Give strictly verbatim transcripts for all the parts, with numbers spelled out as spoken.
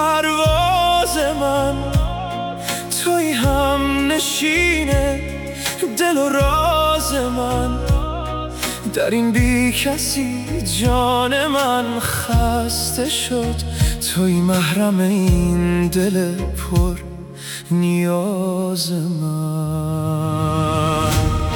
پرواز من، توی هم نشینه دل و راز من. در این بی کسی جان من خسته شد، توی محرم این دل پر نیاز من.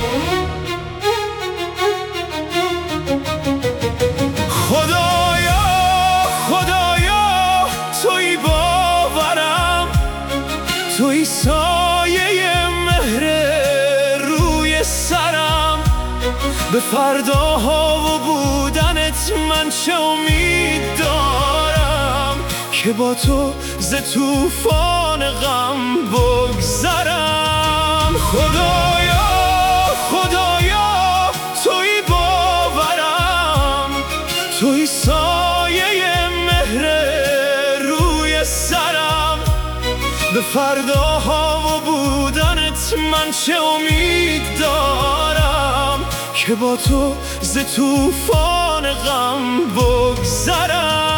خدایا خدایا توی باورم، توی سایه مهر روی سرم. به فرداها و بودنت من چه امید دارم، که با تو ز طوفان غم بگذرم. خدایا خدایا توی باورم، توی سایه مهر روی سرم. به فرداها و بودنت من چه امید دارم، که با تو ز طوفان غم بگذرم.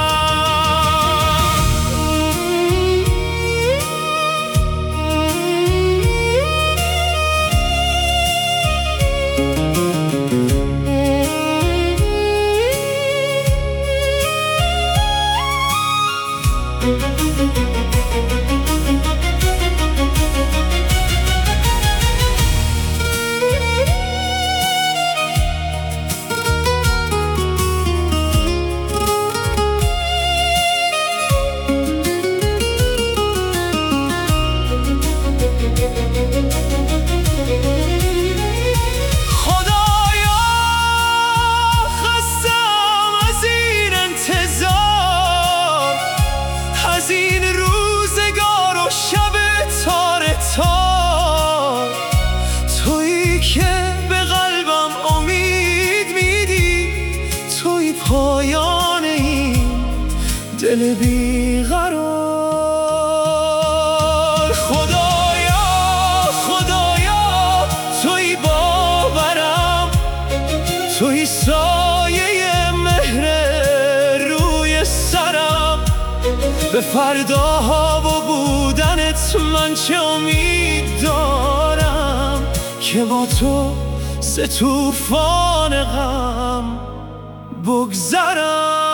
پایان این دل بیقرار. خدایا خدایا توی باورم، توی سایه مهر روی سرم. به فرداها و بودنت من چه امید دارم، که با تو ز طوفان غم بگذرم.